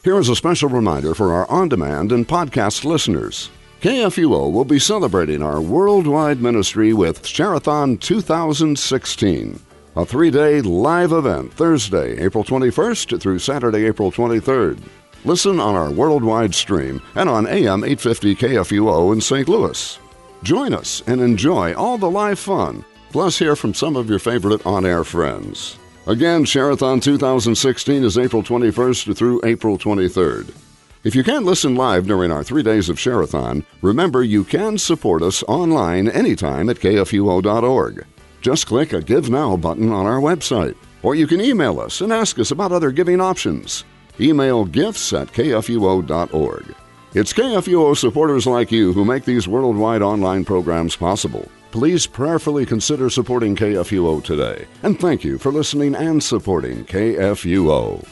Here is a special reminder for our on-demand and podcast listeners. KFUO will be celebrating our worldwide ministry with Share-a-thon 2016, a 3-day live event Thursday, April 21st through Saturday, April 23rd. Listen on our worldwide stream and on AM 850 KFUO in St. Louis. Join us and enjoy all the live fun, plus hear from some of your favorite on-air friends. Again, Share-a-thon 2016 is April 21st through April 23rd. If you can't listen live during our 3 days of Share-a-thon, remember you can support us online anytime at kfuo.org. Just click a Give Now button on our website, or you can email us and ask us about other giving options. Email gifts@kfuo.org. It's KFUO supporters like you who make these worldwide online programs possible. Please prayerfully consider supporting KFUO today. And thank you for listening and supporting KFUO.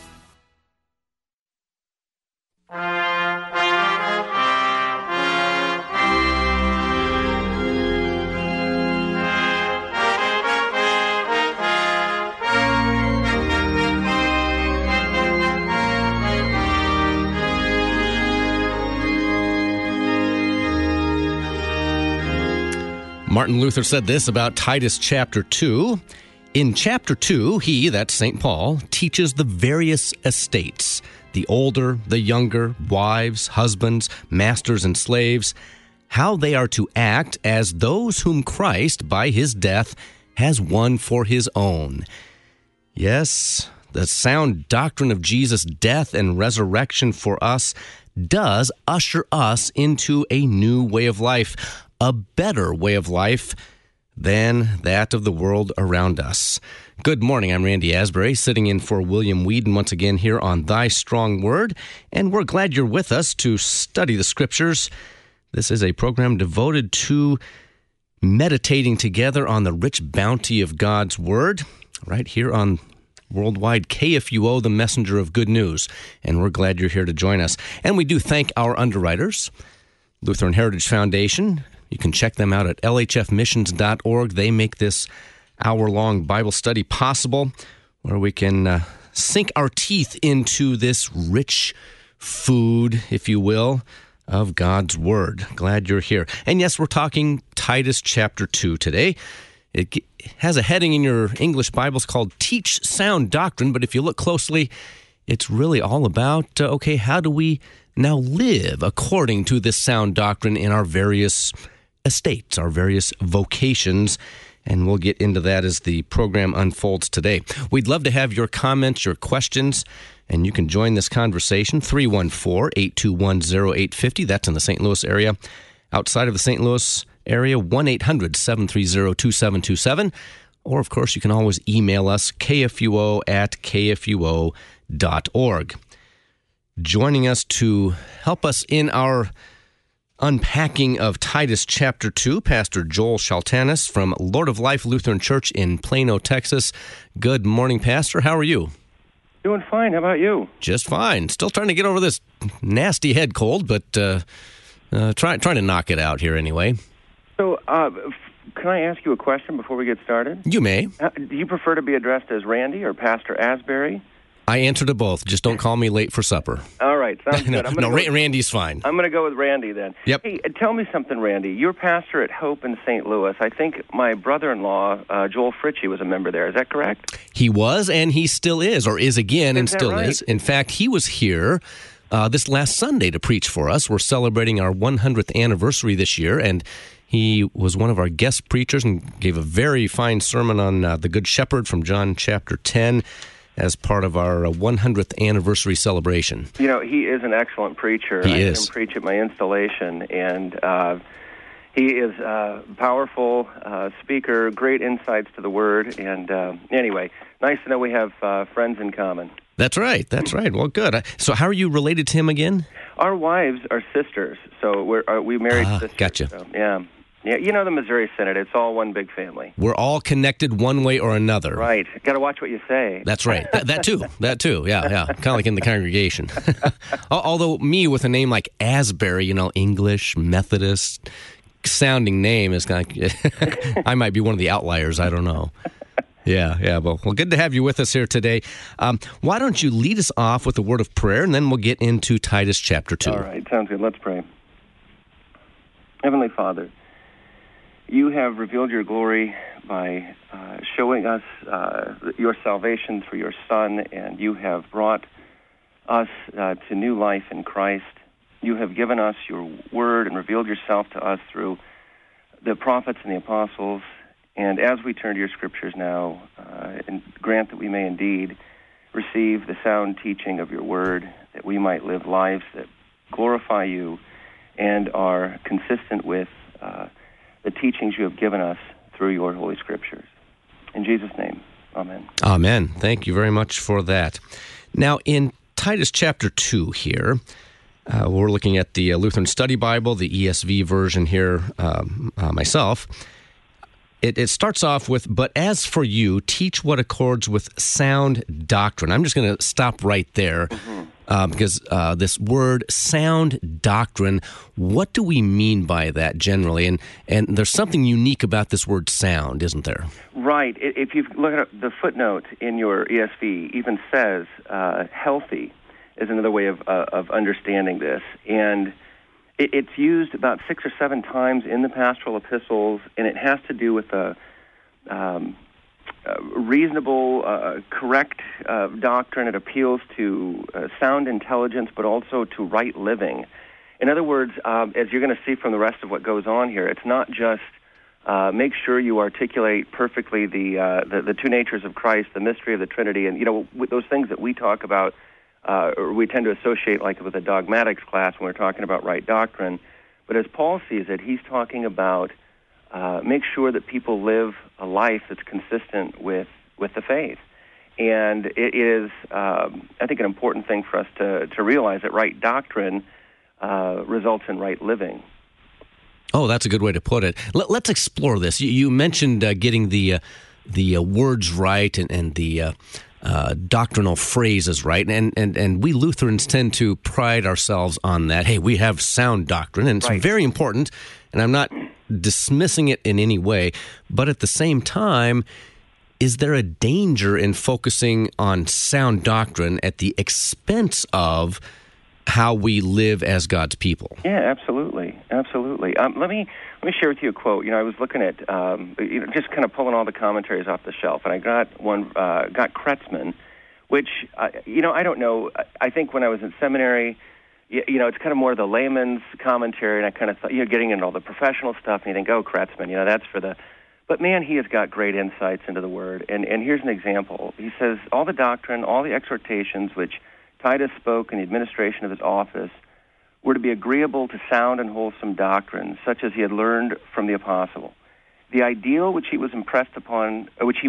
Martin Luther said this about Titus chapter 2. In chapter 2, he, that's St. Paul, teaches the various estates, the older, the younger, wives, husbands, masters, and slaves, how they are to act as those whom Christ, by his death, has won for his own. Yes, the sound doctrine of Jesus' death and resurrection for us does usher us into a new way of life, a better way of life than that of the world around us. Good morning, I'm Randy Asbury, sitting in for William Whedon once again here on Thy Strong Word, and we're glad you're with us to study the Scriptures. This is a program devoted to meditating together on the rich bounty of God's Word, right here on Worldwide KFUO, the messenger of good news, and we're glad you're here to join us. And we do thank our underwriters, Lutheran Heritage Foundation. You can check them out at lhfmissions.org. They make this hour-long Bible study possible, where we can sink our teeth into this rich food, if you will, of God's Word. Glad you're here. And yes, we're talking Titus chapter 2 today. It has a heading in your English Bibles called Teach Sound Doctrine, but if you look closely, it's really all about, how do we now live according to this sound doctrine in our various estates, our various vocations, and we'll get into that as the program unfolds today. We'd love to have your comments, your questions, and you can join this conversation, 314-821-0850. That's in the St. Louis area. Outside of the St. Louis area, 1-800-730-2727. Or, of course, you can always email us, kfuo@kfuo.org. Joining us to help us in our unpacking of Titus chapter 2, Pastor Joel Shaltanis from Lord of Life Lutheran Church in Plano, Texas. Good morning, Pastor. How are you? Doing fine. How about you? Just fine. Still trying to get over this nasty head cold, but trying to knock it out here anyway. So, can I ask you a question before we get started? You may. Do you prefer to be addressed as Randy or Pastor Asbury? I answer to both. Just don't call me late for supper. All right. Sounds good. Randy's fine. I'm going to go with Randy then. Yep. Hey, tell me something, Randy. You're pastor at Hope in St. Louis. I think my brother-in-law, Joel Fritchie, was a member there. Is that correct? He was, and he still is, or is again, and still right? is. In fact, he was here this last Sunday to preach for us. We're celebrating our 100th anniversary this year, and he was one of our guest preachers and gave a very fine sermon on the Good Shepherd from John chapter 10. As part of our 100th anniversary celebration. You know, he is an excellent preacher. He I is. heard him preach at my installation, and he is a powerful speaker, great insights to the Word, and anyway, nice to know we have friends in common. That's right. Well, good. So how are you related to him again? Our wives are sisters, so we married sisters. Gotcha. So, yeah. Yeah, you know the Missouri Synod. It's all one big family. We're all connected one way or another. Right. Got to watch what you say. That's right. That too. Yeah. Kind of like in the congregation. Although me with a name like Asbury, English, Methodist sounding name is kind of, I might be one of the outliers. I don't know. Yeah. Well, good to have you with us here today. Why don't you lead us off with a word of prayer, and then we'll get into Titus chapter 2. All right, sounds good. Let's pray. Heavenly Father, you have revealed your glory by showing us your salvation through your Son, and you have brought us to new life in Christ. You have given us your word and revealed yourself to us through the prophets and the apostles. And as we turn to your scriptures now, and grant that we may indeed receive the sound teaching of your word, that we might live lives that glorify you and are consistent with the teachings you have given us through your holy scriptures. In Jesus' name, amen. Amen. Thank you very much for that. Now, in Titus chapter 2 here, we're looking at the Lutheran Study Bible, the ESV version here myself. It starts off with, "But as for you, teach what accords with sound doctrine." I'm just going to stop right there because this word, sound doctrine, what do we mean by that generally? And there's something unique about this word sound, isn't there? Right. If you look at the footnote in your ESV, even says healthy is another way of understanding this. And it's used about 6 or 7 times in the pastoral epistles, and it has to do with a reasonable, correct doctrine. It appeals to sound intelligence, but also to right living. In other words, as you're going to see from the rest of what goes on here, it's not just make sure you articulate perfectly the two natures of Christ, the mystery of the Trinity, and those things that we talk about. Or we tend to associate like with a dogmatics class when we're talking about right doctrine. But as Paul sees it, he's talking about make sure that people live a life that's consistent with the faith. And it is, I think, an important thing for us to realize that right doctrine results in right living. Oh, that's a good way to put it. Let's explore this. You mentioned getting the words right and the doctrinal phrases right, and we Lutherans tend to pride ourselves on that. Hey, we have sound doctrine, and it's right. Very important, and I'm not dismissing it in any way, but at the same time, is there a danger in focusing on sound doctrine at the expense of how we live as God's people? Yeah, absolutely. Let me share with you a quote. I was looking at just kind of pulling all the commentaries off the shelf, and I got one, got Kretzmann, which I don't know. I think when I was in seminary, it's kind of more the layman's commentary, and I kind of thought, getting into all the professional stuff, and you think, oh, Kretzmann, that's for the. But man, he has got great insights into the Word, and here's an example. He says, all the doctrine, all the exhortations which Titus spoke in the administration of his office were to be agreeable to sound and wholesome doctrines, such as he had learned from the apostle. The ideal which he was to impress upon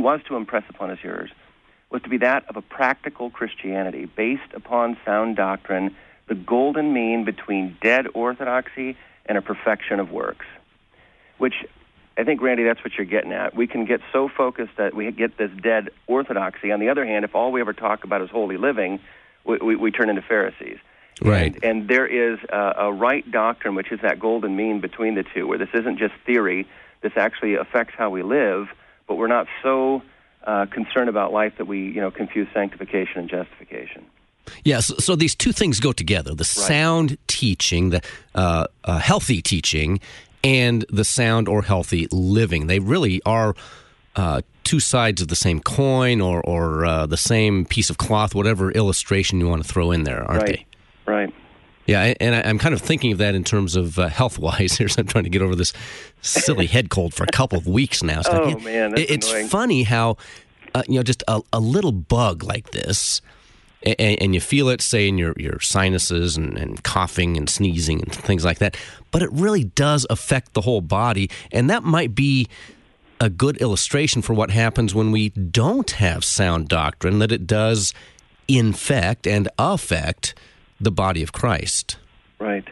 his hearers was to be that of a practical Christianity based upon sound doctrine, the golden mean between dead orthodoxy and a perfection of works. Which I think, Randy, that's what you're getting at. We can get so focused that we get this dead orthodoxy. On the other hand, if all we ever talk about is holy living, we turn into Pharisees. Right. And there is a right doctrine, which is that golden mean between the two, where this isn't just theory. This actually affects how we live, but we're not so concerned about life that we confuse sanctification and justification. Yes, so these two things go together, the sound teaching, the healthy teaching, and the sound or healthy living. They really are two sides of the same coin or the same piece of cloth, whatever illustration you want to throw in there, aren't they? Right. Yeah, and I'm kind of thinking of that in terms of health-wise. Here's I'm trying to get over this silly head cold for a couple of weeks now. So man, that's it's annoying. Funny how just a little bug like this, and you feel it, say, in your sinuses and coughing and sneezing and things like that, but it really does affect the whole body, and that might be a good illustration for what happens when we don't have sound doctrine, that it does infect and affect the body of Christ. Right.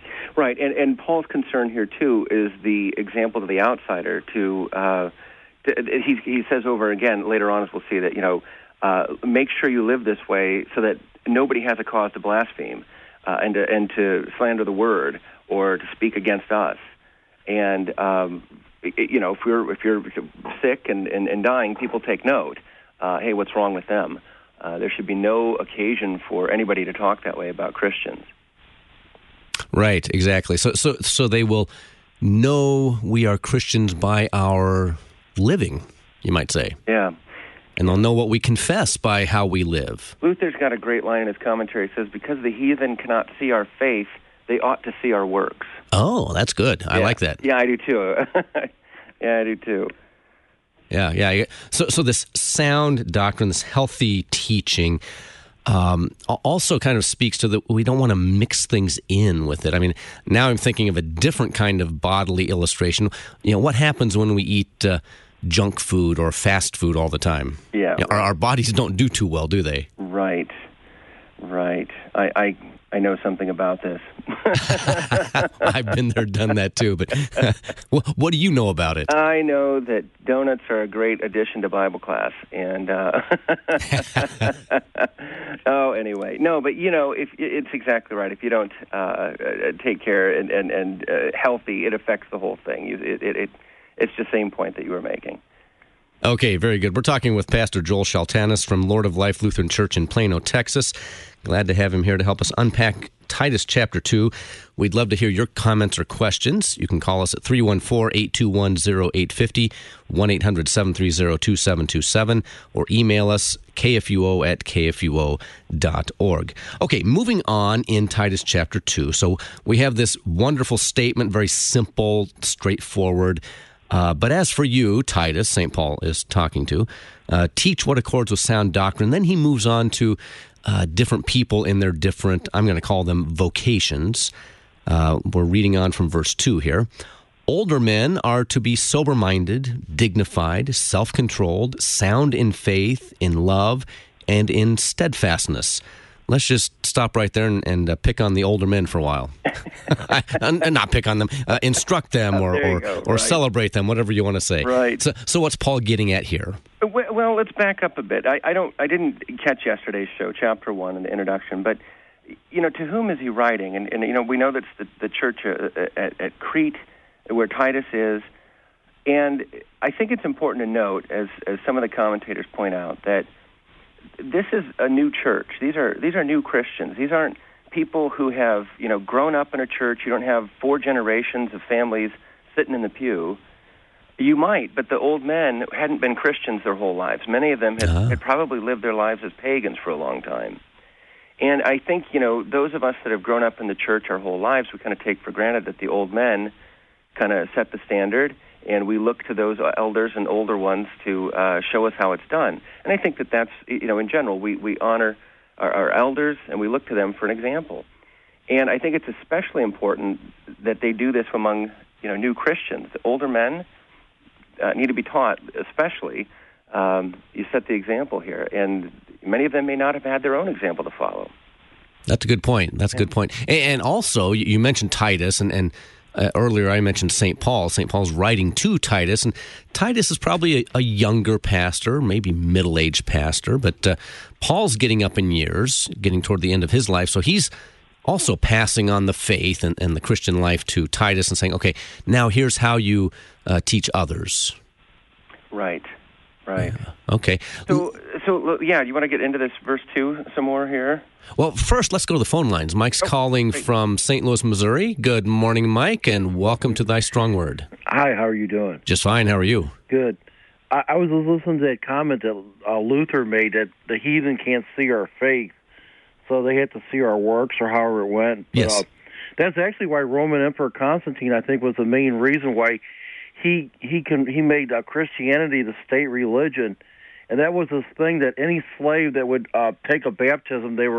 And Paul's concern here, too, is the example to the outsider. He says over again, later on, as we'll see, that, make sure you live this way so that nobody has a cause to blaspheme and to slander the word or to speak against us. And if you're sick and dying, people take note. Hey, what's wrong with them? There should be no occasion for anybody to talk that way about Christians. Right, exactly. So they will know we are Christians by our living, you might say. Yeah. And they'll know what we confess by how we live. Luther's got a great line in his commentary. It says, because the heathen cannot see our faith, they ought to see our works. Oh, that's good. I like that. Yeah, I do too. Yeah, I do too. Yeah. So this sound doctrine, this healthy teaching, also kind of speaks to we don't want to mix things in with it. I mean, now I'm thinking of a different kind of bodily illustration. What happens when we eat junk food or fast food all the time? Yeah. Our bodies don't do too well, do they? Right. I know something about this. I've been there, done that too. But what do you know about it? I know that donuts are a great addition to Bible class. And anyway, no, but if it's exactly right. If you don't take care and healthy, it affects the whole thing. It's the same point that you were making. Okay, very good. We're talking with Pastor Joel Shaltanis from Lord of Life Lutheran Church in Plano, Texas. Glad to have him here to help us unpack Titus chapter 2. We'd love to hear your comments or questions. You can call us at 314-821-0850, 1-800-730-2727, or email us kfuo@kfuo.org. Okay, moving on in Titus chapter 2. So we have this wonderful statement, very simple, straightforward. But as for you, Titus, St. Paul is talking to, teach what accords with sound doctrine. Then he moves on to different people in their different, I'm going to call them vocations. We're reading on from verse 2 here. Older men are to be sober-minded, dignified, self-controlled, sound in faith, in love, and in steadfastness. Let's just stop right there and pick on the older men for a while. And not pick on them, instruct them or celebrate them, whatever you want to say. Right. So what's Paul getting at here? Well, let's back up a bit. I didn't catch yesterday's show, chapter 1, in the introduction, but to whom is he writing? And we know that's the church at Crete, where Titus is. And I think it's important to note, as some of the commentators point out, that this is a new church. These are new Christians. These aren't people who have grown up in a church. You don't have 4 generations of families sitting in the pew. You might, but the old men hadn't been Christians their whole lives. Many of them had probably lived their lives as pagans for a long time. And I think those of us that have grown up in the church our whole lives, we kind of take for granted that the old men kind of set the standard. And we look to those elders and older ones to show us how it's done. And I think that's, in general, we honor our elders and we look to them for an example. And I think it's especially important that they do this among, new Christians. The older men need to be taught, especially, you set the example here. And many of them may not have had their own example to follow. That's a good point. A good point. And also, you mentioned Titus, and earlier I mentioned St. Paul. St. Paul's writing to Titus, and Titus is probably a younger pastor, maybe middle-aged pastor, but Paul's getting up in years, getting toward the end of his life, so he's also passing on the faith and the Christian life to Titus and saying, okay, now here's how you teach others. Right. Yeah. Okay. So you want to get into this verse 2 some more here? Well, first, let's go to the phone lines. Mike's calling from St. Louis, Missouri. Good morning, Mike, and welcome to Thy Strong Word. Hi, how are you doing? Just fine. How are you? Good. I was listening to that comment that Luther made that the heathen can't see our faith, so they have to see our works or however it went. But, yes. That's actually why Roman Emperor Constantine, I think, was the main reason why he made Christianity the state religion. And that was this thing that any slave that would take a baptism, they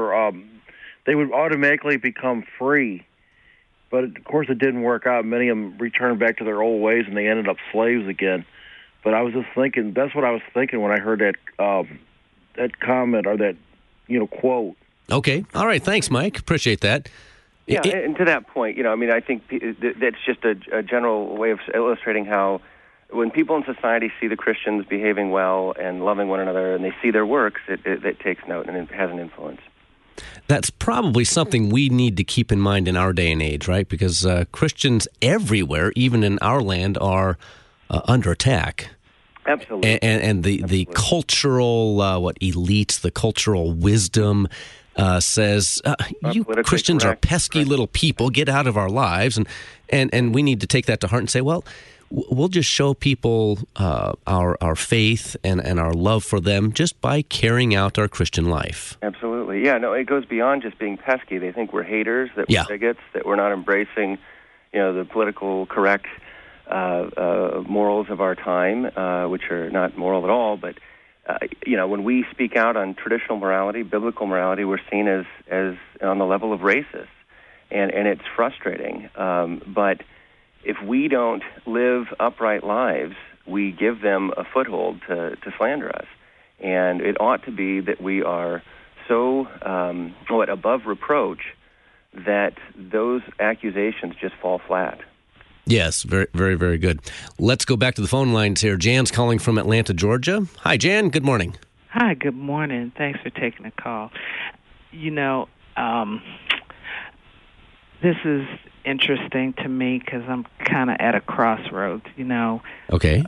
would automatically become free. But of course, it didn't work out. Many of them returned back to their old ways, and they ended up slaves again. But I was just thinking, that's what I was thinking when I heard that comment or that quote. Okay, all right. Thanks, Mike. Appreciate that. Yeah, and to that point, I think that's just a general way of illustrating how, when people in society see the Christians behaving well and loving one another, and they see their works, it takes note and it has an influence. That's probably something we need to keep in mind in our day and age, right? Because Christians everywhere, even in our land, are under attack. Absolutely. And the cultural elites, the cultural wisdom says you Christians correct. are pesky little people. Get out of our lives, and we need to take that to heart and say, well, we'll just show people our faith and our love for them just by carrying out our Christian life. Absolutely. Yeah, no, it goes beyond just being pesky. They think we're haters, that we're bigots, that we're not embracing, the political correct morals of our time, which are not moral at all. But, when we speak out on traditional morality, biblical morality, we're seen as on the level of racist. And it's frustrating. But if we don't live upright lives, we give them a foothold to slander us. And it ought to be that we are so above reproach that those accusations just fall flat. Yes, very, very, very good. Let's go back to the phone lines here. Jan's calling from Atlanta, Georgia. Hi, Jan. Good morning. Hi, good morning. Thanks for taking the call. This is interesting to me because I'm kind of at a crossroads, Okay.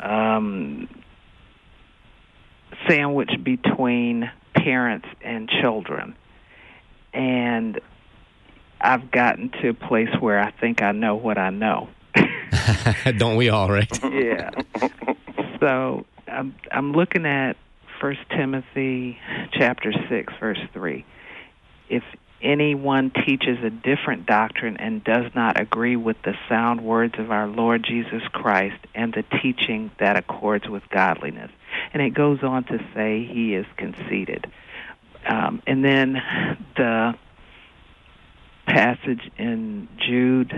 Sandwiched between parents and children. And I've gotten to a place where I think I know what I know. Don't we all, right? Yeah. So I'm looking at 1 Timothy chapter 6, verse 3. If anyone teaches a different doctrine and does not agree with the sound words of our Lord Jesus Christ and the teaching that accords with godliness. And it goes on to say he is conceited. And then the passage in Jude,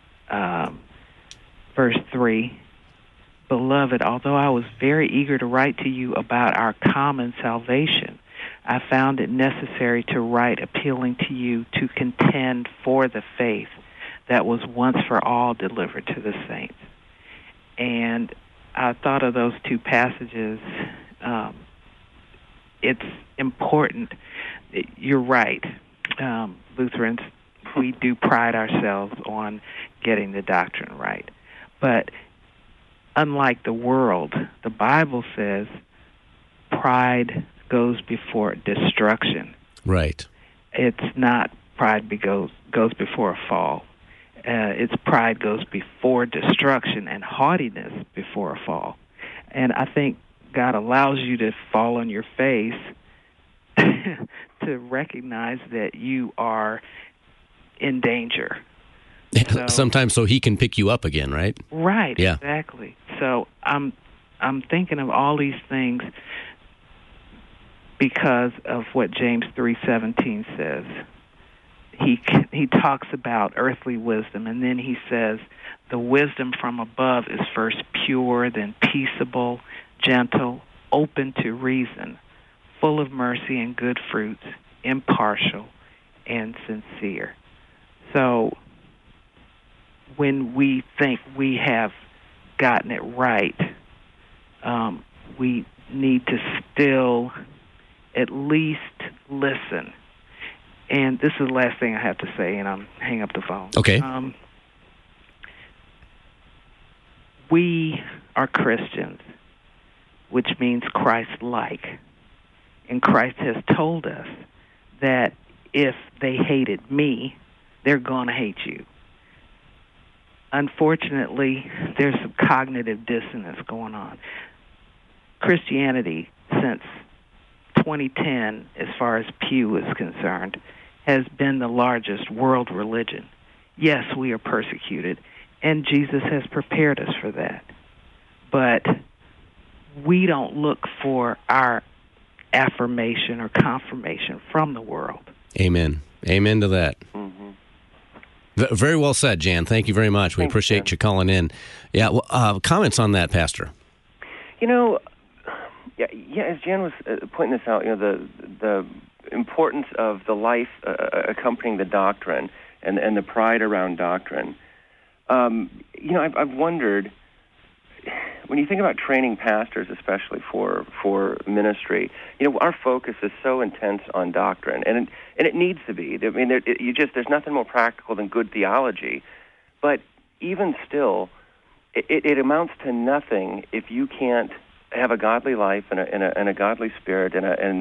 verse 3, Beloved, although I was very eager to write to you about our common salvation, I found it necessary to write appealing to you to contend for the faith that was once for all delivered to the saints. And I thought of those two passages. It's important. You're right. Lutherans, we do pride ourselves on getting the doctrine right. But unlike the world, the Bible says pride goes before destruction. Right. It's not pride goes before a fall. It's pride goes before destruction and haughtiness before a fall. And I think God allows you to fall on your face to recognize that you are in danger. So, sometimes so he can pick you up again, right? Right, yeah. Exactly. So I'm thinking of all these things because of what James 3:17 says. He talks about earthly wisdom, and then he says, the wisdom from above is first pure, then peaceable, gentle, open to reason, full of mercy and good fruits, impartial and sincere. So when we think we have gotten it right, we need to still at least listen. And this is the last thing I have to say, and I'm hang up the phone. Okay. We are Christians, which means Christ-like. And Christ has told us that if they hated me, they're going to hate you. Unfortunately, there's some cognitive dissonance going on. Christianity, since 2010, as far as Pew is concerned, has been the largest world religion. Yes, we are persecuted, and Jesus has prepared us for that. But we don't look for our affirmation or confirmation from the world. Amen. Amen to that. Mm-hmm. Very well said, Jan. Thank you very much. We appreciate Jan. you calling in. Yeah, well, comments on that, Pastor? As Jan was pointing this out, the importance of the life accompanying the doctrine and the pride around doctrine. I've wondered, when you think about training pastors, especially for ministry, our focus is so intense on doctrine, and it needs to be. I mean, there's nothing more practical than good theology, but even still, it amounts to nothing if you can't have a godly life and a godly spirit and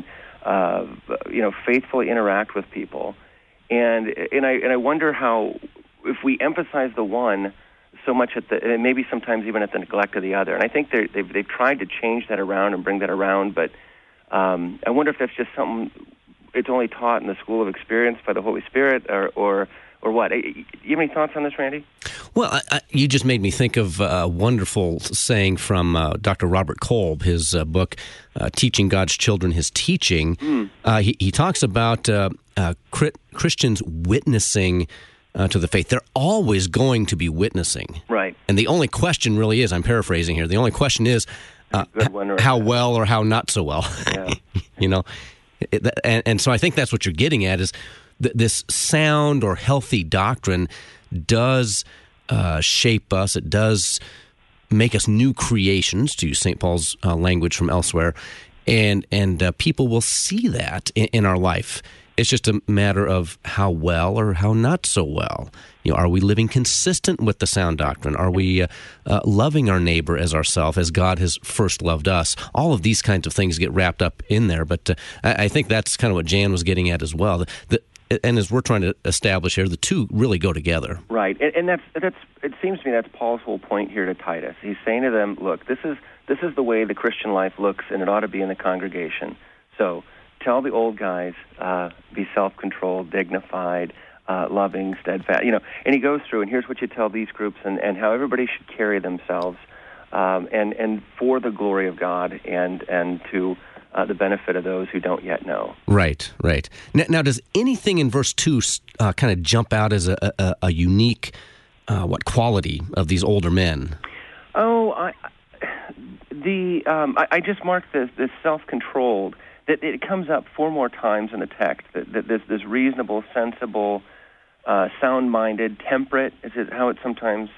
faithfully interact with people. And I wonder how, if we emphasize the one so much and maybe sometimes even at the neglect of the other. And I think they've tried to change that around and bring that around, but I wonder if that's just something it's only taught in the school of experience by the Holy Spirit, or what? You have any thoughts on this, Randy? Well, you just made me think of a wonderful saying from Dr. Robert Kolb, his book, Teaching God's Children His Teaching. He talks about Christians witnessing to the faith. They're always going to be witnessing. Right. And the only question really is, I'm paraphrasing here, the only question is how well or how not so well. Yeah. And so I think that's what you're getting at is this sound or healthy doctrine does shape us. It does make us new creations, to use St. Paul's language from elsewhere, and people will see that in our life. It's just a matter of how well or how not so well. Are we living consistent with the sound doctrine? Are we loving our neighbor as ourselves, as God has first loved us? All of these kinds of things get wrapped up in there. But I think that's kind of what Jan was getting at as well. And as we're trying to establish here, the two really go together. Right, and that's. It seems to me that's Paul's whole point here to Titus. He's saying to them, look, this is the way the Christian life looks, and it ought to be in the congregation. So tell the old guys, be self-controlled, dignified, loving, steadfast. And he goes through, and here's what you tell these groups, and how everybody should carry themselves, and for the glory of God, and to the benefit of those who don't yet know. Right. Now, does anything in verse 2 kind of jump out as a unique quality of these older men? Oh, I just marked this self-controlled. That it comes up 4 more times in the text. That this reasonable, sensible, sound-minded, temperate is how it's sometimes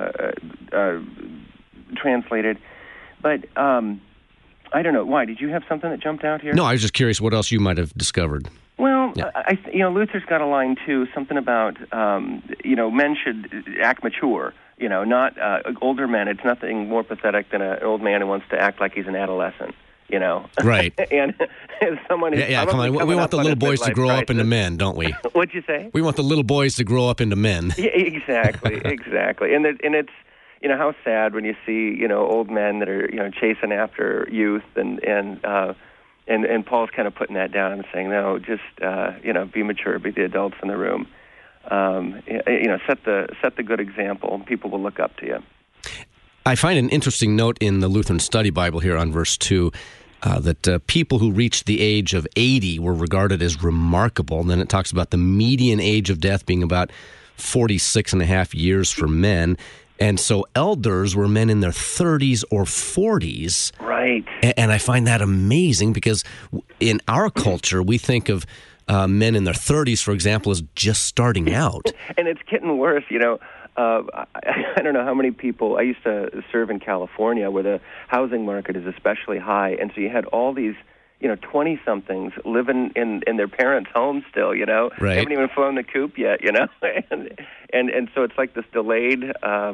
translated. But I don't know. Why? Did you have something that jumped out here? No, I was just curious what else you might have discovered. Well, yeah. Luther's got a line, too, something about, men should act mature, not older men. It's nothing more pathetic than an old man who wants to act like he's an adolescent, Right. And someone who's come on. We want the little boys to grow up into men, don't we? What'd you say? We want the little boys to grow up into men. Yeah, exactly. And it's, how sad when you see, old men that are, chasing after youth, and Paul's kind of putting that down and saying, no, just, be mature, be the adults in the room. Set the good example. People will look up to you. I find an interesting note in the Lutheran Study Bible here on verse 2 that people who reached the age of 80 were regarded as remarkable. And then it talks about the median age of death being about 46 and a half years for men. And so elders were men in their 30s or 40s. Right. And I find that amazing because in our culture, we think of men in their 30s, for example, as just starting out. And it's getting worse, I don't know how many people. I used to serve in California where the housing market is especially high. And so you had all these 20-somethings living in their parents' homes still, Right. They haven't even flown the coop yet, and so it's like this delayed,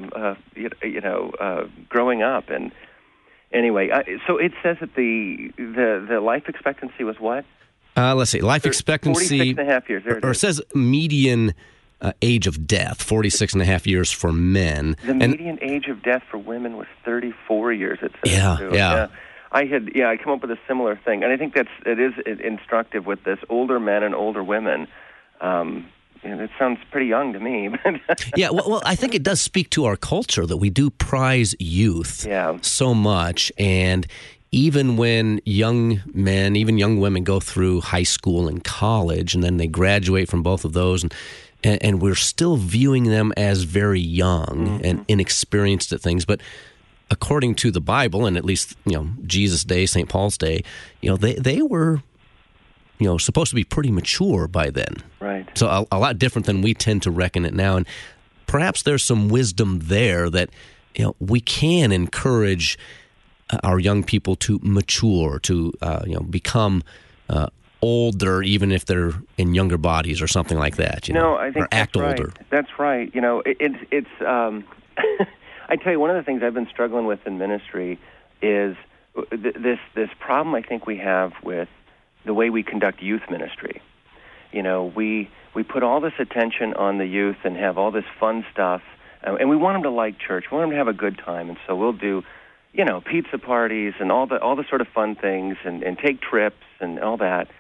growing up. And anyway, so it says that the life expectancy was what? Let's see, life expectancy. 46 and a half years. Or it says median age of death, 46 and a half years for men. The median age of death for women was 34 years, it says. Yeah. I come up with a similar thing, and I think it is instructive with this older men and older women. It sounds pretty young to me. Yeah, well, I think it does speak to our culture that we do prize youth so much, and even when young men, even young women go through high school and college, and then they graduate from both of those, and we're still viewing them as very young and inexperienced at things, but according to the Bible, and at least Jesus' day, St. Paul's day, they were supposed to be pretty mature by then. Right. So a lot different than we tend to reckon it now, and perhaps there's some wisdom there that we can encourage our young people to mature, to become older, even if they're in younger bodies or something like that. I think or act that's right. older. That's right. It's. I tell you, one of the things I've been struggling with in ministry is this problem I think we have with the way we conduct youth ministry. You know, we put all this attention on the youth and have all this fun stuff, and we want them to like church. We want them to have a good time, and so we'll do, you know, pizza parties and all the sort of fun things, and take trips and all that.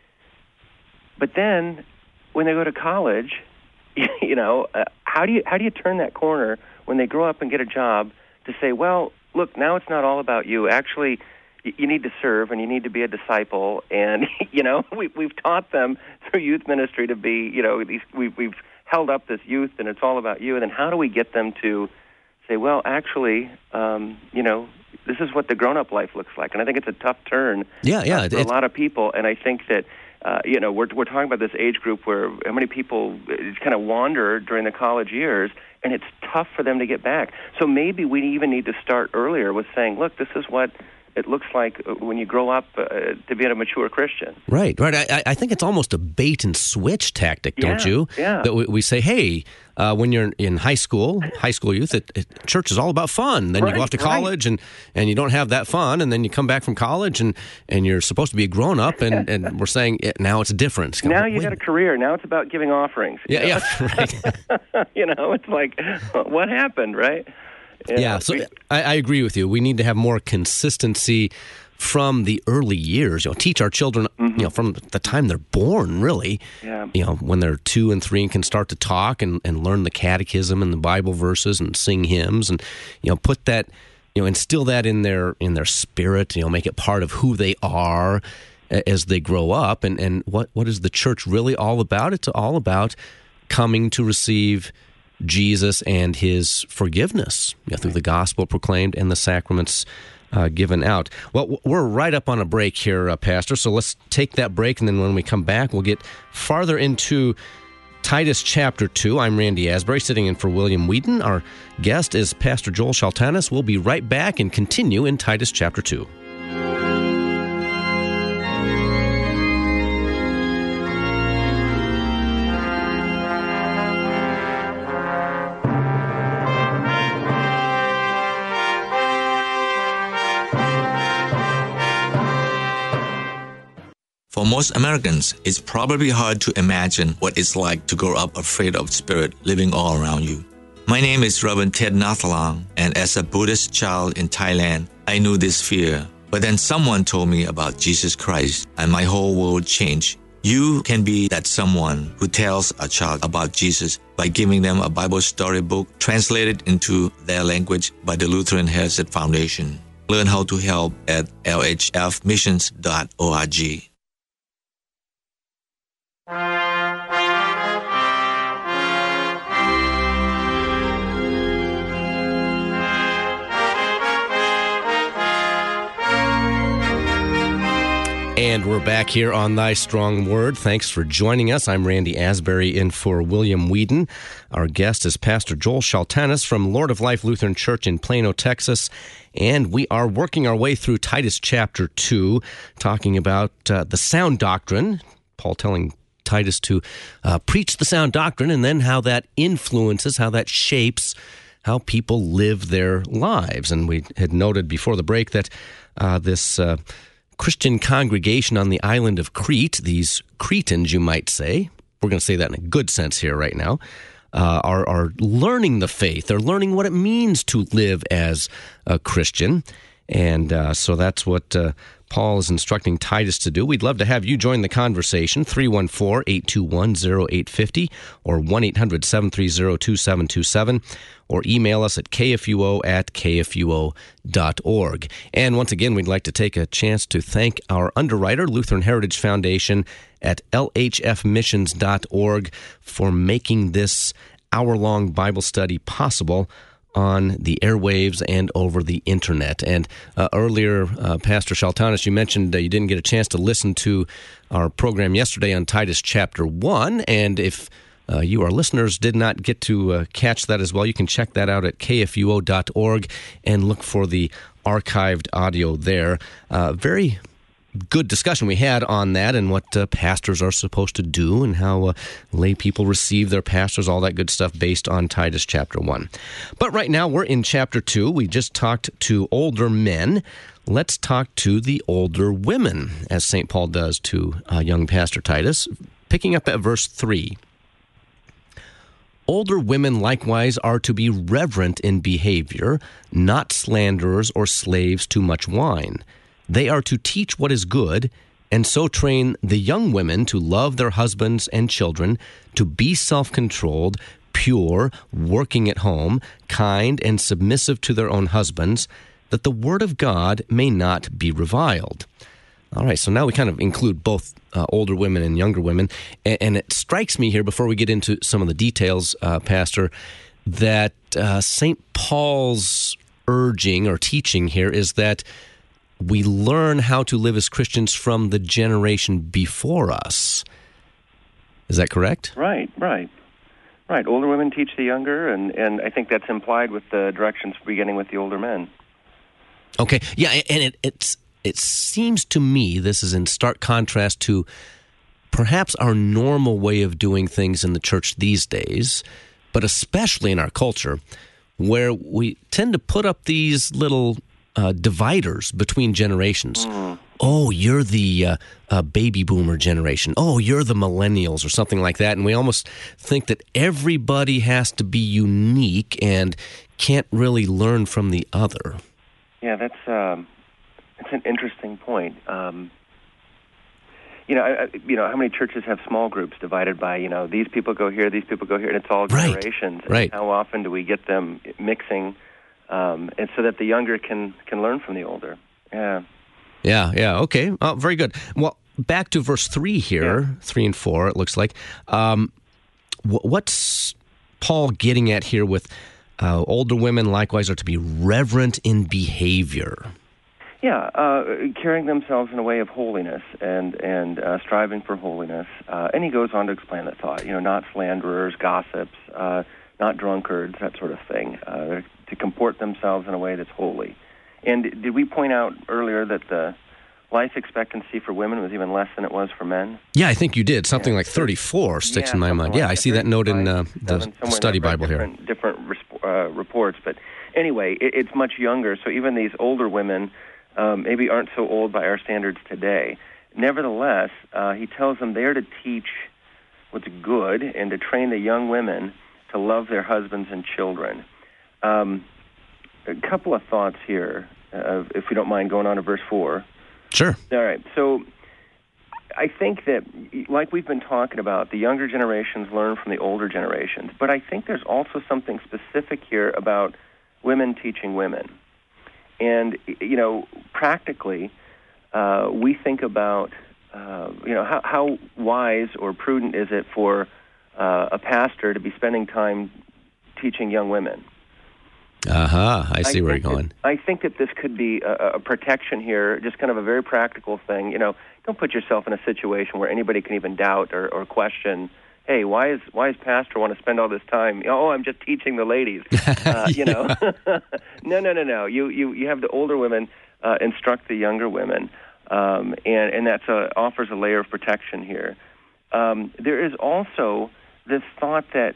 But then, when they go to college, you know, how do you turn that corner when they grow up and get a job to say, well, look, now it's not all about you. Actually, you need to serve and you need to be a disciple. And, you know, we've taught them through youth ministry to be, you know, we've held up this youth and it's all about you. And then how do we get them to say, well, actually, you know, this is what the grown-up life looks like. And I think it's a tough turn for a lot of people. And I think that, you know, we're talking about this age group where how many people kind of wander during the college years, and it's tough for them to get back. So maybe we even need to start earlier with saying, look, this is what it looks like when you grow up to be a mature Christian. Right. I think it's almost a bait and switch tactic, don't you? Yeah. That we say, hey, when you're in high school youth, church is all about fun. Then you go off to college and you don't have that fun, and then you come back from college and you're supposed to be a grown up, and we're saying now it's different. Now you got a career. Now it's about giving offerings. Yeah, right. You know, it's like, what happened, right? Yeah, so I agree with you. We need to have more consistency from the early years. You know, teach our children, you know, from the time they're born, really. Yeah. You know, when they're 2 and 3 and can start to talk and learn the catechism and the Bible verses and sing hymns, and, you know, put that, you know, instill that in their spirit. You know, make it part of who they are as they grow up. And what is the church really all about? It's all about coming to receive Jesus and his forgiveness, you know, through the gospel proclaimed and the sacraments given out. Well, we're right up on a break here, Pastor, so let's take that break, and then when we come back, we'll get farther into Titus chapter 2. I'm Randy Asbury, sitting in for William Wheaton. Our guest is Pastor Joel Shaltanis. We'll be right back and continue in Titus chapter 2. For most Americans, it's probably hard to imagine what it's like to grow up afraid of spirit living all around you. My name is Reverend Ted Nathalang, and as a Buddhist child in Thailand, I knew this fear. But then someone told me about Jesus Christ, and my whole world changed. You can be that someone who tells a child about Jesus by giving them a Bible storybook translated into their language by the Lutheran Heritage Foundation. Learn how to help at lhfmissions.org. And we're back here on Thy Strong Word. Thanks for joining us. I'm Randy Asbury in for William Wheaton. Our guest is Pastor Joel Shaltanis from Lord of Life Lutheran Church in Plano, Texas. And we are working our way through Titus chapter 2, talking about the sound doctrine. Paul telling Titus to preach the sound doctrine, and then how that influences, how that shapes how people live their lives. And we had noted before the break that this Christian congregation on the island of Crete, these Cretans, you might say, we're going to say that in a good sense here right now, are learning the faith. They're learning what it means to live as a Christian. And so that's what Paul is instructing Titus to do. We'd love to have you join the conversation, 314-821-0850 or 1-800-730-2727, or email us at kfuo@kfuo.org. And once again, we'd like to take a chance to thank our underwriter, Lutheran Heritage Foundation at lhfmissions.org, for making this hour-long Bible study possible on the airwaves and over the internet. And earlier, Pastor Shaltanis, you mentioned you didn't get a chance to listen to our program yesterday on Titus chapter 1, and if you, our listeners, did not get to catch that as well, you can check that out at kfuo.org and look for the archived audio there. Very good discussion we had on that and what pastors are supposed to do and how lay people receive their pastors, all that good stuff based on Titus chapter 1. But right now we're in chapter 2. We just talked to older men. Let's talk to the older women, as St. Paul does to young Pastor Titus, picking up at verse 3. Older women likewise are to be reverent in behavior, not slanderers or slaves to much wine. They are to teach what is good, and so train the young women to love their husbands and children, to be self-controlled, pure, working at home, kind, and submissive to their own husbands, that the word of God may not be reviled. All right, so now we kind of include both older women and younger women, and it strikes me here, before we get into some of the details, Pastor, that St. Paul's urging or teaching here is that we learn how to live as Christians from the generation before us. Is that correct? Right. Older women teach the younger, and I think that's implied with the directions beginning with the older men. Okay, yeah, and it seems to me this is in stark contrast to perhaps our normal way of doing things in the church these days, but especially in our culture, where we tend to put up these little dividers between generations. Oh, you're the baby boomer generation. Oh, you're the millennials or something like that. And we almost think that everybody has to be unique and can't really learn from the other. Yeah, that's an interesting point. How many churches have small groups divided by, these people go here, these people go here, and it's all generations. Right. And how often do we get them mixing, and so that the younger can learn from the older? Yeah. Yeah, okay. Very good. Well, back to verse 3 here, 3 and 4, it looks like. What's Paul getting at here with older women likewise are to be reverent in behavior? Yeah, carrying themselves in a way of holiness and striving for holiness. And he goes on to explain that thought, not slanderers, gossips, not drunkards, that sort of thing, to comport themselves in a way that's holy. And did we point out earlier that the life expectancy for women was even less than it was for men? Yeah, I think you did. Something like 34 sticks in my mind. Yeah, I see that note in the study Bible here. Different reports. But anyway, it's much younger. So even these older women maybe aren't so old by our standards today. Nevertheless, he tells them they're to teach what's good and to train the young women to love their husbands and children. A couple of thoughts here, if we don't mind going on to verse 4. Sure. All right. So I think that, like we've been talking about, the younger generations learn from the older generations. But I think there's also something specific here about women teaching women. And, practically, we think about, how wise or prudent is it for a pastor to be spending time teaching young women? I see where you're going. I think that this could be a protection here, just kind of a very practical thing. Don't put yourself in a situation where anybody can even doubt or question, hey, why is pastor want to spend all this time? Oh, I'm just teaching the ladies. No. You have the older women instruct the younger women, and that's offers a layer of protection here. There is also this thought that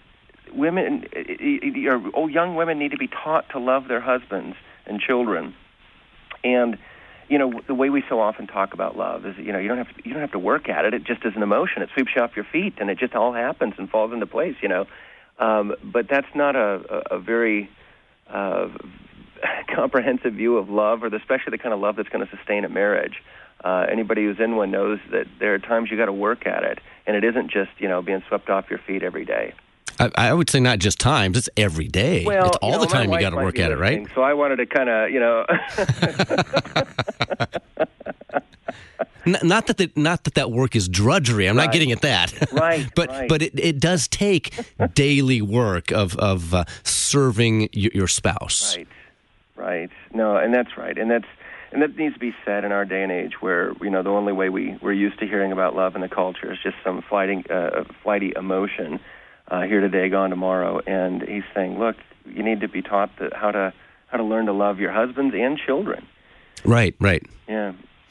young women need to be taught to love their husbands and children. And the way we so often talk about love is you don't have to work at it. It just is an emotion. It sweeps you off your feet, and it just all happens and falls into place. But that's not a very comprehensive view of love, or especially the kind of love that's going to sustain a marriage. Anybody who's in one knows that there are times you got to work at it, and it isn't just being swept off your feet every day. I would say not just times; it's every day. Well, it's all the time you got to work at it, right? So I wanted to kind of, Not that work is drudgery. I'm not getting at that. Right. But it does take daily work of serving your spouse. Right. No, and that's right, and that needs to be said in our day and age, where the only way we're used to hearing about love in the culture is just some flighty emotion. Here today, gone tomorrow, and he's saying, look, you need to be taught how to learn to love your husbands and children. Right. Yeah.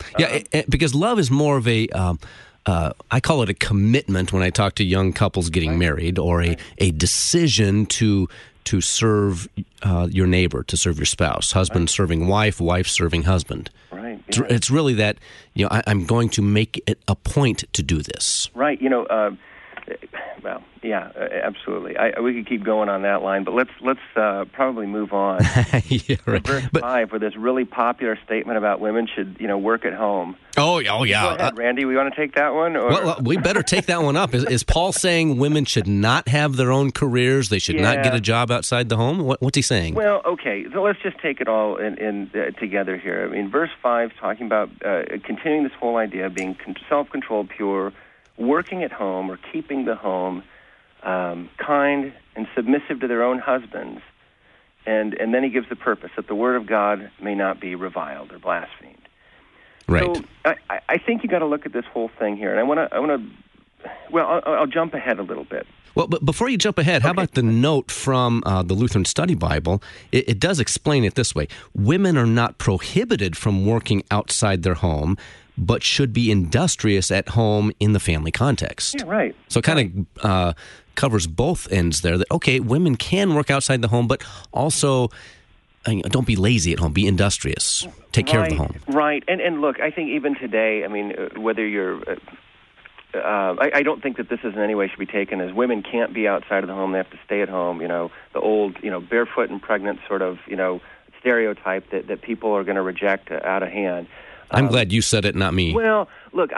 Because love is more of a, I call it a commitment when I talk to young couples getting married, or a decision to serve your neighbor, to serve your spouse, husband serving wife, wife serving husband. Right. Yeah. It's really that, I'm going to make it a point to do this. Right. Well, yeah, absolutely. We could keep going on that line, but let's probably move on. Yeah, right. Verse 5, with this really popular statement about women should, work at home. Oh yeah. Go ahead, Randy. We want to take that one? Or? Well, we better take that one up. Is Paul saying women should not have their own careers? They should not get a job outside the home? What's he saying? Well, okay. So let's just take it all in together here. I mean, verse 5 is talking about continuing this whole idea of being self-controlled, pure, working at home or keeping the home, kind and submissive to their own husbands. And then he gives the purpose, that the word of God may not be reviled or blasphemed. Right. So I think you got to look at this whole thing here, and I want to. Well, I'll jump ahead a little bit. Well, but before you jump ahead, how about the note from the Lutheran Study Bible? It does explain it this way: women are not prohibited from working outside their home, but should be industrious at home in the family context. Yeah, right. So it kind of covers both ends there. That okay, women can work outside the home, but also don't be lazy at home. Be industrious. Take care of the home. Right. And look, I think even today, I mean, whether you're... I don't think that this is in any way should be taken as women can't be outside of the home. They have to stay at home. The old, barefoot and pregnant sort of, stereotype that people are going to reject out of hand. I'm glad you said it, not me. Well, look,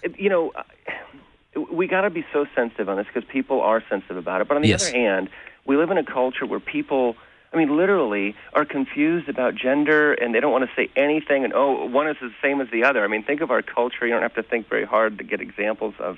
we got to be so sensitive on this because people are sensitive about it. But on the other hand, we live in a culture where people, literally are confused about gender, and they don't want to say anything, and, one is the same as the other. I mean, think of our culture. You don't have to think very hard to get examples of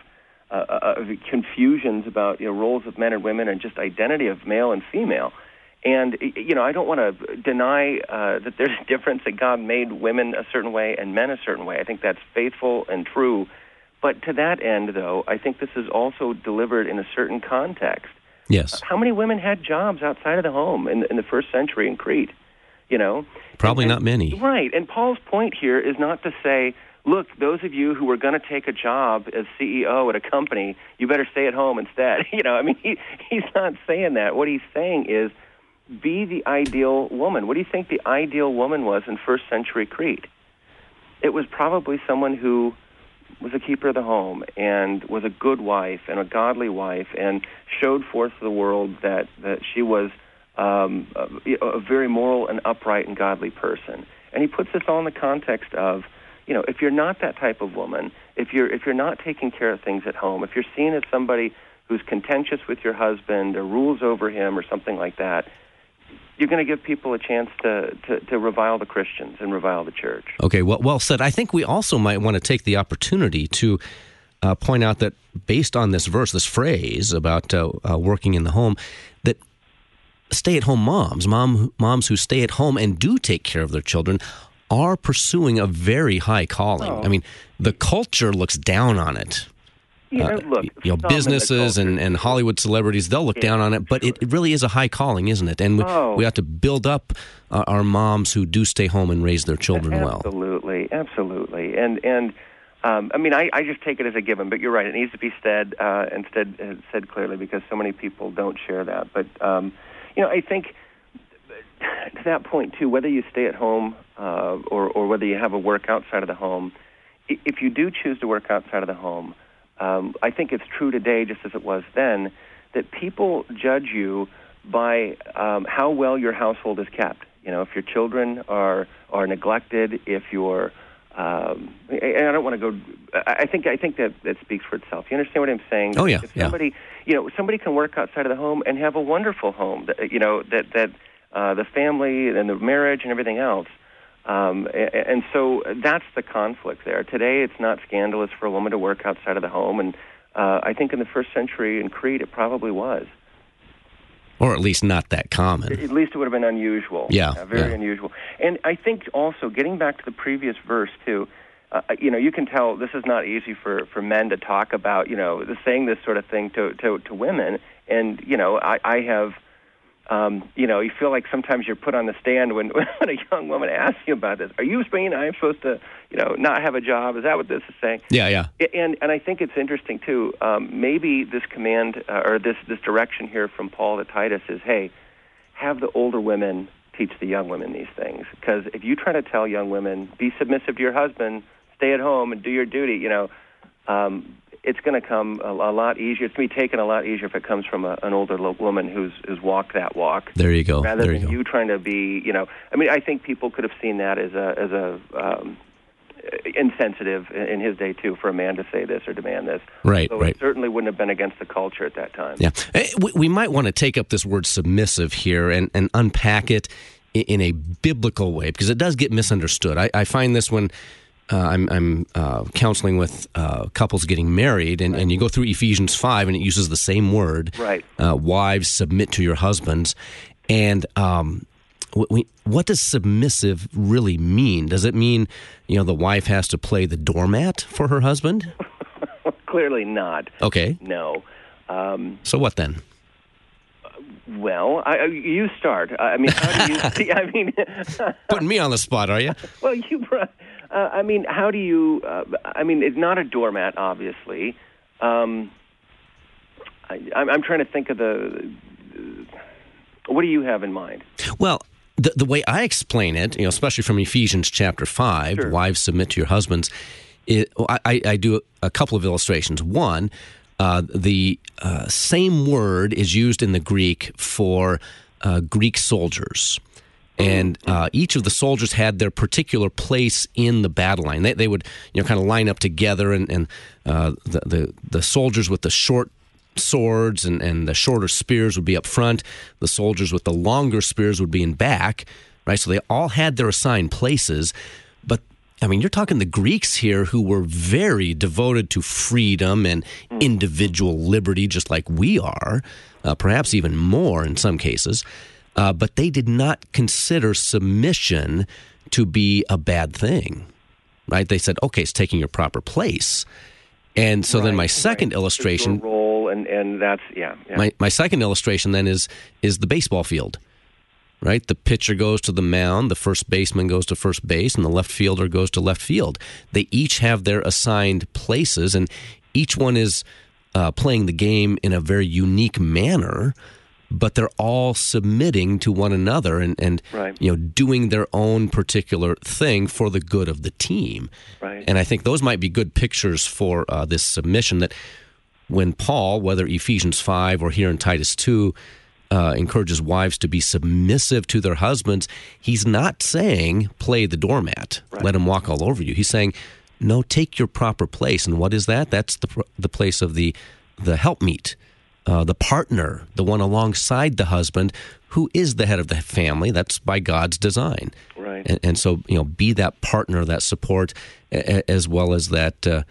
confusions about, roles of men and women and just identity of male and female. And, I don't want to deny that there's a difference, that God made women a certain way and men a certain way. I think that's faithful and true. But to that end, though, I think this is also delivered in a certain context. Yes. How many women had jobs outside of the home in the first century in Crete? Probably not many. Right. And Paul's point here is not to say, look, those of you who are going to take a job as CEO at a company, you better stay at home instead. He's not saying that. What he's saying is, be the ideal woman. What do you think the ideal woman was in first century Crete? It was probably someone who was a keeper of the home and was a good wife and a godly wife and showed forth to the world that she was a very moral and upright and godly person. And he puts this all in the context of, if you're not that type of woman, if you're not taking care of things at home, if you're seen as somebody who's contentious with your husband or rules over him or something like that, you're going to give people a chance to revile the Christians and revile the church. Okay, well said. I think we also might want to take the opportunity to point out that based on this verse, this phrase about working in the home, that stay-at-home moms who stay at home and do take care of their children are pursuing a very high calling. I mean, the culture looks down on it. Look, businesses and Hollywood celebrities, they'll look down on it, but it really is a high calling, isn't it? And we have to build up our moms who do stay home and raise their children well. Absolutely. And I just take it as a given, but you're right. It needs to be said clearly because so many people don't share that. But, I think to that point, too, whether you stay at home or whether you have a work outside of the home, if you do choose to work outside of the home, I think it's true today, just as it was then, that people judge you by how well your household is kept. If your children are neglected, if you're, and I don't want to go. I think that speaks for itself. You understand what I'm saying? Oh yeah. If somebody, somebody can work outside of the home and have a wonderful home. That the family and the marriage and everything else. And so that's the conflict there. Today, it's not scandalous for a woman to work outside of the home, and I think in the first century in Crete, it probably was. Or at least not that common. At least it would have been unusual. Very unusual. And I think also, getting back to the previous verse, too, you can tell this is not easy for men to talk about, saying this sort of thing to women. And, I have You feel like sometimes you're put on the stand when a young woman asks you about this. Are you saying I'm supposed to, not have a job? Is that what this is saying? Yeah. And I think it's interesting too. Maybe this command or this direction here from Paul to Titus is, hey, have the older women teach the young women these things. Because if you try to tell young women, be submissive to your husband, stay at home and do your duty, it's going to come a lot easier. It's going to be taken a lot easier if it comes from an older woman who's walked that walk. There you go. Rather than you trying to be, I think people could have seen that as a insensitive in his day too, for a man to say this or demand this. Right. It certainly wouldn't have been against the culture at that time. Yeah, we might want to take up this word submissive here and unpack it in a biblical way, because it does get misunderstood. I find this when I'm counseling with couples getting married, and you go through Ephesians 5, and it uses the same word. Right. Wives, submit to your husbands. And what does submissive really mean? Does it mean, the wife has to play the doormat for her husband? Clearly not. Okay. No. So what then? Well, you start. How do you see? Putting me on the spot, are you? Well, how do you? It's not a doormat, obviously. I'm trying to think of what do you have in mind? Well, the way I explain it, especially from Ephesians chapter 5, sure. Wives, submit to your husbands. I do a couple of illustrations. One, the same word is used in the Greek for Greek soldiers. And each of the soldiers had their particular place in the battle line. They would, kind of line up together, and the soldiers with the short swords and the shorter spears would be up front. The soldiers with the longer spears would be in back, right? So they all had their assigned places. But, you're talking the Greeks here, who were very devoted to freedom and individual liberty, just like we are, perhaps even more in some cases. But they did not consider submission to be a bad thing, right? They said, okay, it's taking your proper place. And so then my second illustration... Your role, and that's, yeah. My second illustration then is the baseball field, right? The pitcher goes to the mound, the first baseman goes to first base, and the left fielder goes to left field. They each have their assigned places, and each one is playing the game in a very unique manner, but they're all submitting to one another and right. Doing their own particular thing for the good of the team. Right. And I think those might be good pictures for this submission, that when Paul, whether Ephesians 5 or here in Titus 2, encourages wives to be submissive to their husbands, he's not saying play the doormat, right. let him walk all over you. He's saying, no, take your proper place. And what is that? That's the place of the helpmeet. The partner, the one alongside the husband, who is the head of the family. That's by God's design. Right. And so, be that partner, that support, as well as that,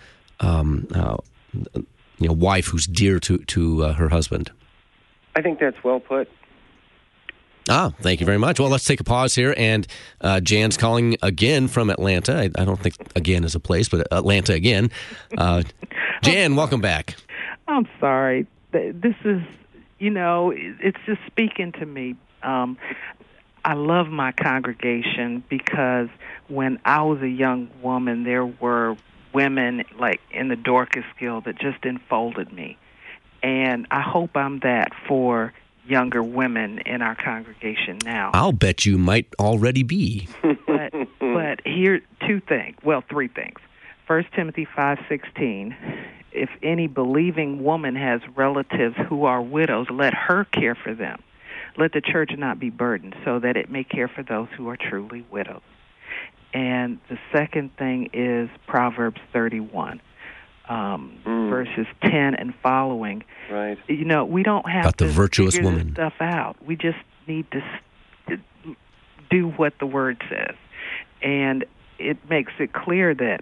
wife who's dear to her husband. I think that's well put. Thank you very much. Well, let's take a pause here. And Jan's calling again from Atlanta. I don't think again is a place, but Atlanta again. Jan, welcome back. I'm sorry. This is, it's just speaking to me. I love my congregation because when I was a young woman, there were women like in the Dorcas Guild that just enfolded me. And I hope I'm that for younger women in our congregation now. I'll bet you might already be. But here, three things. 1 Timothy 5:16, if any believing woman has relatives who are widows, let her care for them. Let the church not be burdened, so that it may care for those who are truly widows. And the second thing is Proverbs 31, verses 10 and following. Right. We don't have about to the virtuous figure woman. this stuff out. We just need to do what the Word says. And it makes it clear that,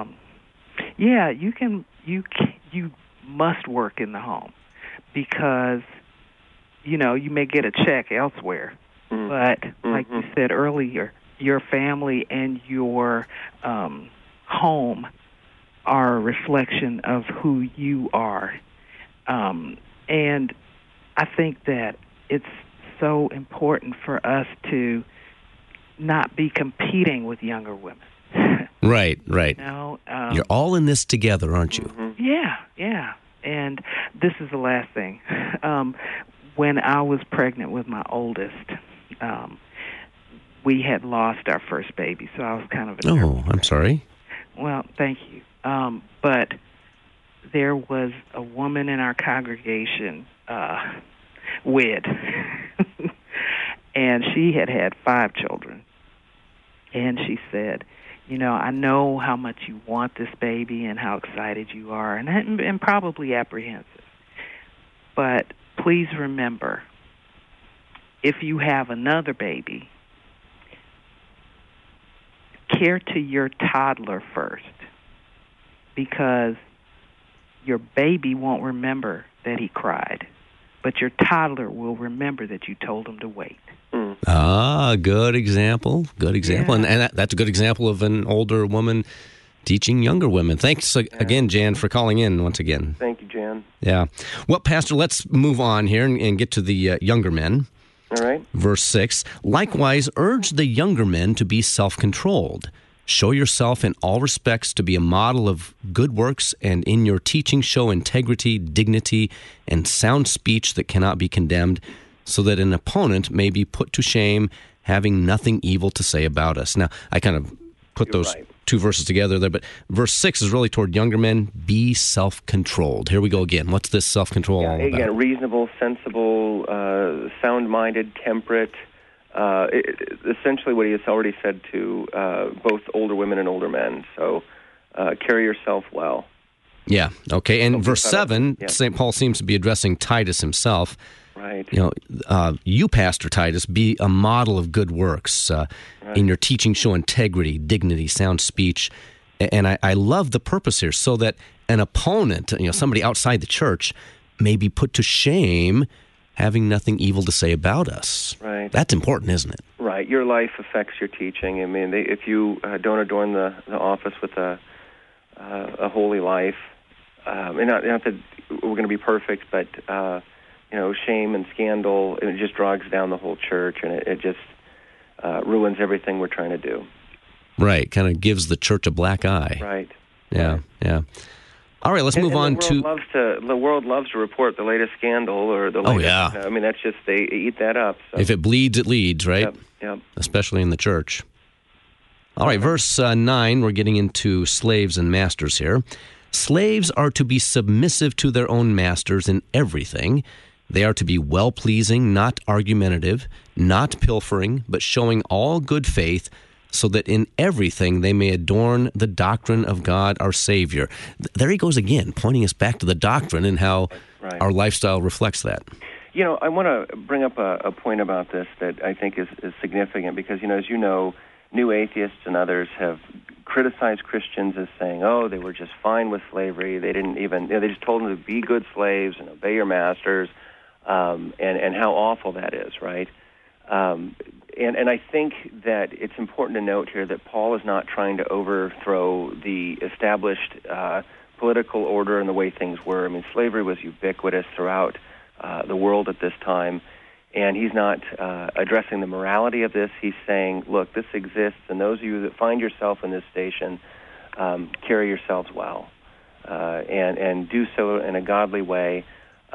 you must work in the home because, you may get a check elsewhere. But like you said earlier, your family and your home are a reflection of who you are. And I think that it's so important for us to not be competing with younger women. Right. You're all in this together, aren't you? Mm-hmm. Yeah. And this is the last thing. When I was pregnant with my oldest, we had lost our first baby, so I was kind of I'm sorry. Well, thank you. But there was a woman in our congregation, Wid, and she had 5 children. And she said, I know how much you want this baby and how excited you are, and probably apprehensive. But please remember, if you have another baby, care to your toddler first, because your baby won't remember that he cried, but your toddler will remember that you told him to wait. Good example. Yeah. And that's a good example of an older woman teaching younger women. Thanks again, Jan, for calling in once again. Thank you, Jan. Yeah. Well, Pastor, let's move on here and get to the younger men. All right. Verse 6, likewise, urge the younger men to be self-controlled. Show yourself in all respects to be a model of good works, and in your teaching show integrity, dignity, and sound speech that cannot be condemned, so that an opponent may be put to shame, having nothing evil to say about us. Now, I kind of put those two verses together there, but verse 6 is really toward younger men. Be self-controlled. Here we go again. What's this self-control all about? Again, reasonable, sensible, sound-minded, temperate. Essentially what he has already said to both older women and older men. So carry yourself well. Yeah, okay. And verse 7, St. Paul seems to be addressing Titus himself. Right. You, Pastor Titus, be a model of good works. In your teaching, show integrity, dignity, sound speech. And I love the purpose here, so that an opponent, somebody outside the church, may be put to shame, having nothing evil to say about us. Right. That's important, isn't it? Right. Your life affects your teaching. I mean, if you don't adorn the office with a holy life, and not that we're going to be perfect, but shame and scandal, it just drags down the whole church, and it just ruins everything we're trying to do. Right. Kind of gives the church a black eye. Right. Yeah. All right, let's move on to... The world loves to report the latest scandal or the latest... Oh, yeah. I mean, that's just, they eat that up. So. If it bleeds, it leads, right? Yep. Especially in the church. All right, verse 9, we're getting into slaves and masters here. Slaves are to be submissive to their own masters in everything. They are to be well-pleasing, not argumentative, not pilfering, but showing all good faith, so that in everything they may adorn the doctrine of God our Savior. There he goes again, pointing us back to the doctrine and how our lifestyle reflects that. I want to bring up a point about this that I think is significant, because, as you know, new atheists and others have criticized Christians as saying, oh, they were just fine with slavery. They didn't even, they just told them to be good slaves and obey your masters, and how awful that is, right? And I think that it's important to note here that Paul is not trying to overthrow the established political order and the way things were. I mean, slavery was ubiquitous throughout the world at this time, and he's not addressing the morality of this. He's saying, look, this exists, and those of you that find yourself in this station, carry yourselves well, and do so in a godly way.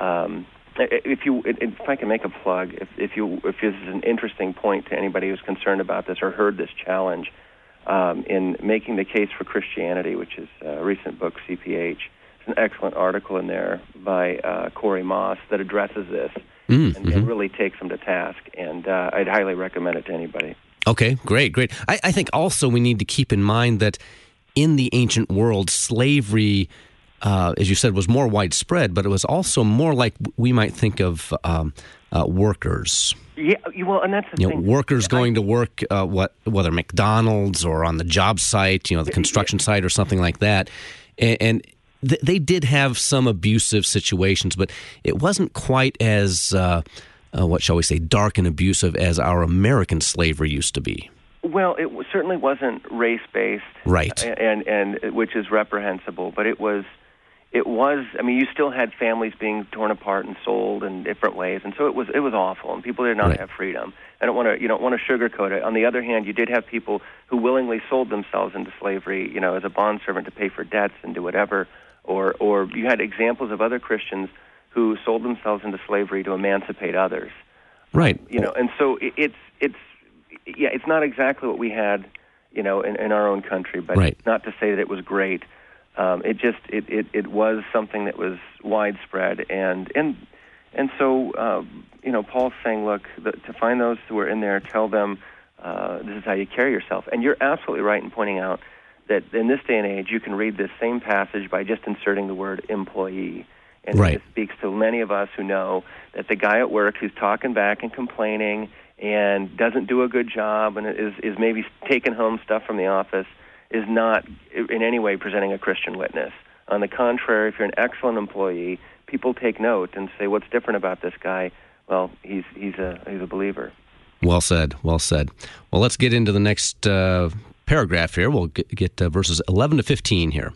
If I can make a plug, if this is an interesting point to anybody who's concerned about this or heard this challenge, in Making the Case for Christianity, which is a recent book, CPH, it's an excellent article in there by Corey Moss that addresses this and really takes them to task, and I'd highly recommend it to anybody. Okay, great. I think also we need to keep in mind that in the ancient world, slavery, as you said, was more widespread, but it was also more like we might think of workers. Yeah, well, and that's the thing. Workers going to work, whether McDonald's or on the job site, the construction site or something like that. And they did have some abusive situations, but it wasn't quite as, what shall we say, dark and abusive as our American slavery used to be. Well, it certainly wasn't race-based, right? And which is reprehensible, but it was it was, I mean, you still had families being torn apart and sold in different ways, and so it was awful, and people did not have freedom. You don't want to sugarcoat it. On the other hand, you did have people who willingly sold themselves into slavery, as a bondservant to pay for debts and do whatever, or you had examples of other Christians who sold themselves into slavery to emancipate others. Right. And so it's not exactly what we had, in our own country, but not to say that it was great. It was something that was widespread, and so Paul's saying, look, to find those who are in there, tell them this is how you carry yourself. And you're absolutely right in pointing out that in this day and age, you can read this same passage by just inserting the word employee, and it speaks to many of us who know that the guy at work who's talking back and complaining and doesn't do a good job and is maybe taking home stuff from the office is not in any way presenting a Christian witness. On the contrary, if you're an excellent employee, people take note and say, what's different about this guy? Well, he's a believer. Well said, well said. Well, let's get into the next paragraph here. We'll get verses 11 to 15 here.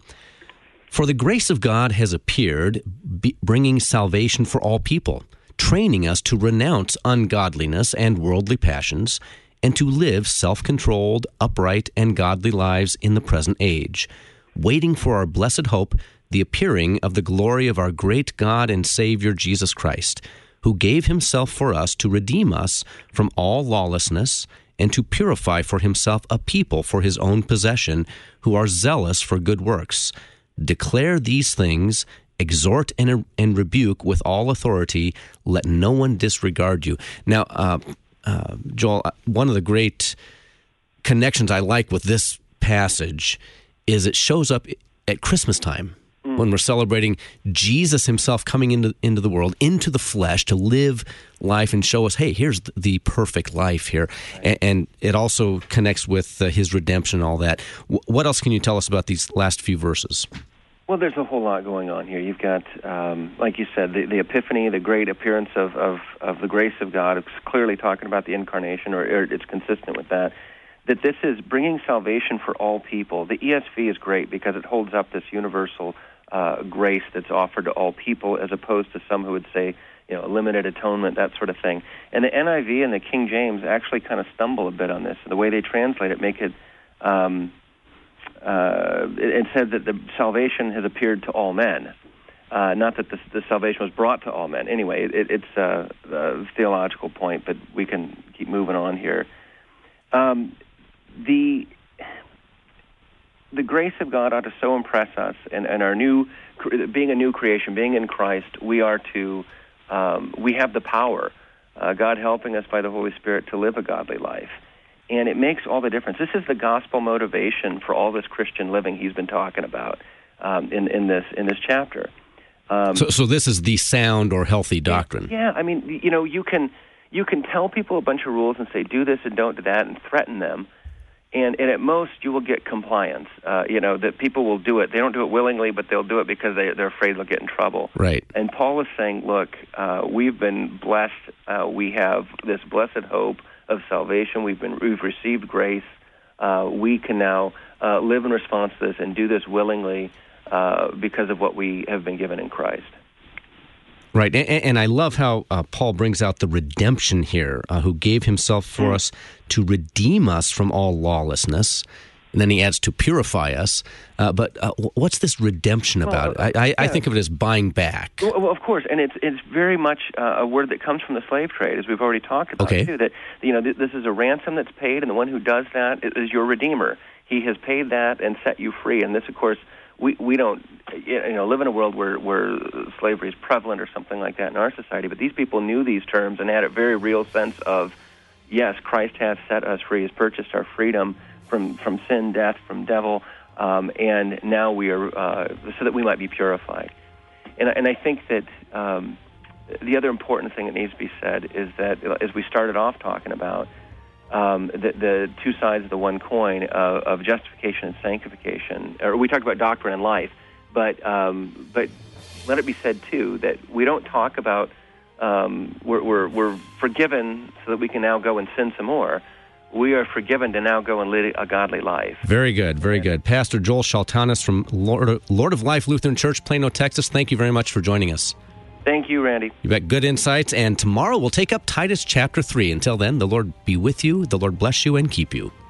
For the grace of God has appeared, bringing salvation for all people, training us to renounce ungodliness and worldly passions, and to live self-controlled, upright, and godly lives in the present age, waiting for our blessed hope, the appearing of the glory of our great God and Savior Jesus Christ, who gave himself for us to redeem us from all lawlessness and to purify for himself a people for his own possession, who are zealous for good works. Declare these things, exhort and rebuke with all authority. Let no one disregard you. Now, Joel, one of the great connections I like with this passage is it shows up at Christmas time when we're celebrating Jesus himself coming into the world, into the flesh to live life and show us, hey, here's the perfect life here. And it also connects with his redemption and all that. What else can you tell us about these last few verses? Well, there's a whole lot going on here. You've got, like you said, the Epiphany, the great appearance of the grace of God. It's clearly talking about the incarnation, or it's consistent with that. That this is bringing salvation for all people. The ESV is great because it holds up this universal grace that's offered to all people, as opposed to some who would say, a limited atonement, that sort of thing. And the NIV and the King James actually kind of stumble a bit on this. The way they translate it make it... it said that the salvation has appeared to all men, not that the salvation was brought to all men. Anyway, it's a theological point, but we can keep moving on here. The grace of God ought to so impress us, and our being a new creation, being in Christ, we are to we have the power, God helping us by the Holy Spirit to live a godly life. And it makes all the difference. This is the gospel motivation for all this Christian living he's been talking about in this chapter. So this is the sound or healthy doctrine. Yeah, I mean, you can tell people a bunch of rules and say do this and don't do that and threaten them, and at most you will get compliance. That people will do it. They don't do it willingly, but they'll do it because they're afraid they'll get in trouble. Right. And Paul is saying, look, we've been blessed. We have this blessed hope of salvation. We've received grace. We can now live in response to this and do this willingly because of what we have been given in Christ. Right, and I love how Paul brings out the redemption here, who gave himself for us to redeem us from all lawlessness. And then he adds to purify us. But what's this redemption about? I think of it as buying back. Well, of course, and it's very much a word that comes from the slave trade, as we've already talked about, too, that this is a ransom that's paid, and the one who does that is your Redeemer. He has paid that and set you free. And this, of course, we don't live in a world where slavery is prevalent or something like that in our society, but these people knew these terms and had a very real sense of, yes, Christ has set us free, has purchased our freedom from sin, death, from devil, and now we are so that we might be purified. And I think that the other important thing that needs to be said is that, as we started off talking about, the two sides of the one coin of justification and sanctification, or we talked about doctrine and life, but let it be said too that we don't talk about we're forgiven so that we can now go and sin some more. we are forgiven to now go and live a godly life. Very good, very good. Pastor Joel Shaltanis from Lord of Life Lutheran Church, Plano, Texas, thank you very much for joining us. Thank you, Randy. You bet. Good insights. And tomorrow we'll take up Titus chapter 3. Until then, the Lord be with you, the Lord bless you and keep you.